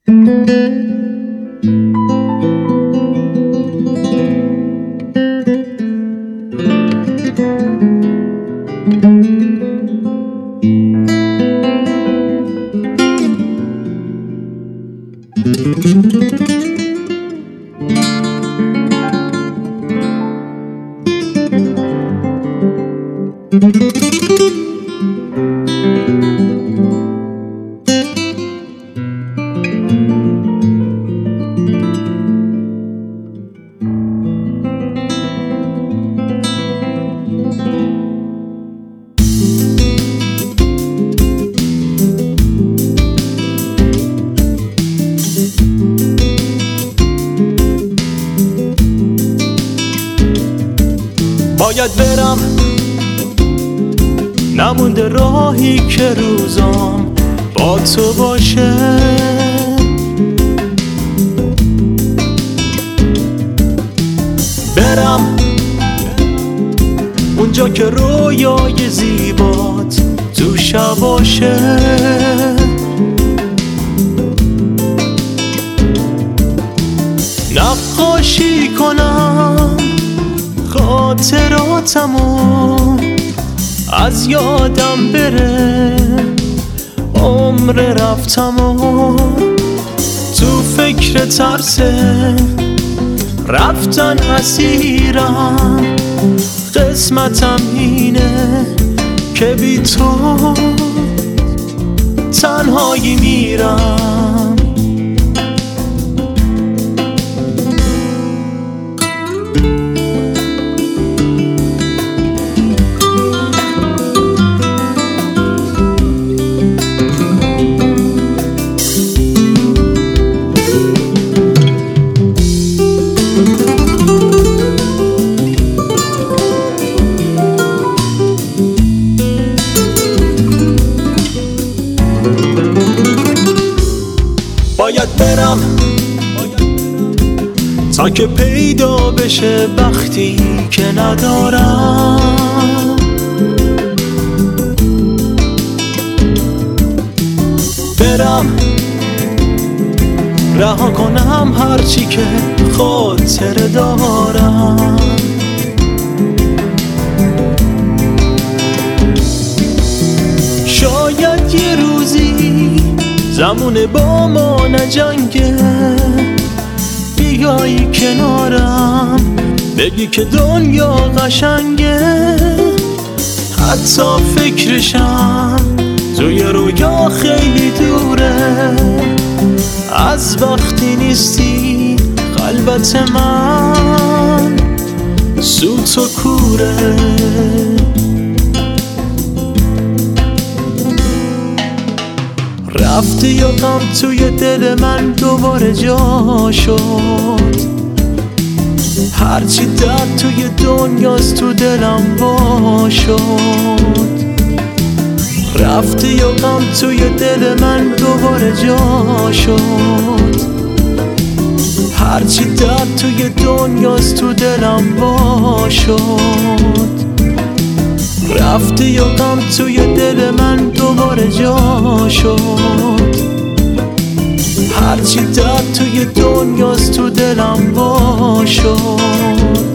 باید برم، نمونده راهی که روزام با تو باشه. برم اونجا که رویای زیبات تو شباشه. نقاشی کنم خاطراتمو، از یادم بره عمر رفتمو. تو فکر ترسه رفتن اسیرم، قسمتم اینه که بی تو تنهایی میرم. باید برم تا که پیدا بشه وقتی که ندارم. برم رها کنم هرچی که خاطر دارم. شاید یه روزی زمونه با ما نجنگه، بیایی کنارم بگی که دنیا قشنگه. حتی فکرشم توی رویا خیلی دوره، از وقتی نیستی قلبت من سوت و کوره. رفتی و غم توی دل من دوباره جا شد، هرچی درد توی دنیاست تو دلم وا شد. رفتی و غم توی دل من دوباره جا شد، هرچی درد توی دنیاست تو دلم وا شد. رفتی و غم توی دل من دوباره جا شد، هرچی درد توی دنیاست تو دلم وا شد.